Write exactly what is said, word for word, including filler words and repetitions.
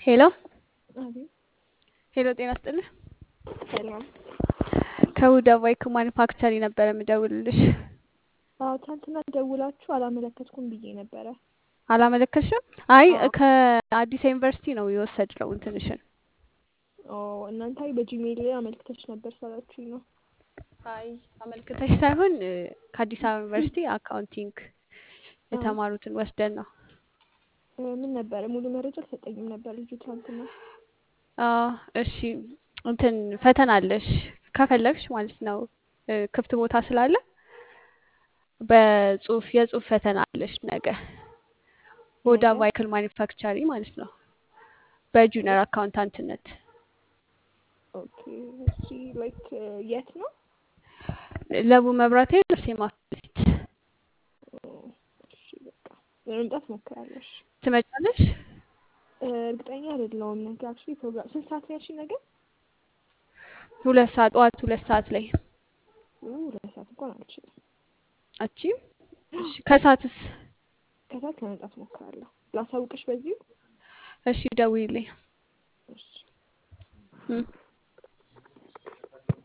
ሄሎ አቤት ሄሎ፣ ጤና ይስጥልኝ። ሰላም። ከሁዳ ባይክ ማኒፋክቸሪ ነበረ የምደውልልሽ። አዎ ትናንትና ደውላችሁ አላመለከትኩም ብዬ ነበረ። አላመለከትሽም? አይ አዎ ከአዲስ ዩኒቨርሲቲ ነው የወሰድነው እንትንሽን። ኦ እናንተ አይ በጂሜል ላይ አመልክተሽ ነበር ስላላችሁኝ ነው። አይ አመልክተሽ ሳይሆን እ፣ ከአዲስ አበባ ዩኒቨርሲቲ አካውንቲንግ አዎ የተማሩትን ወስደን ነው። እ፣ ምን ነበረ ሙሉ መረጃ አልሰጠኝም ነበር ልጁ ትናንትና። አዎ እሺ፣ እንትን ፈተና አለሽ ከፈለግሽ ማለት ነው። እ፣ ክፍት ቦታ ስላለ በጽሁፍ የጽሁፍ ፈተና አለሽ ነገ። ሁዳ ነገ ቫይክል ማኒፋክቸሪ ማለት ነው፣ በጁኒየር አካውንታንትነት። ኦኬ እሺ ላይክ የት ነው? ለቡ መብራቴ አርሴማ ፊት ለፊት ኦ፣ እሺ በቃ ለመምጣት ሞክራለሽ። ትመጫለሽ? እርግጠኛ አይደለሁም። ነገ አክቹዋሊ ፕሮግራም ስንት ሰዓት ነው ያልሽኝ? ነገ ሁለት ሰዓት ጠዋት ሁለት ሰዓት ላይ ኡ ለሰዓት እንኳን አልችልም። አቺ። እሺ ከሰዓትስ? ከሰዓት ለመምጣት ሞክራለሁ። ላሳውቅሽ በዚሁ። እሺ ደውይልኝ። እሺ እም።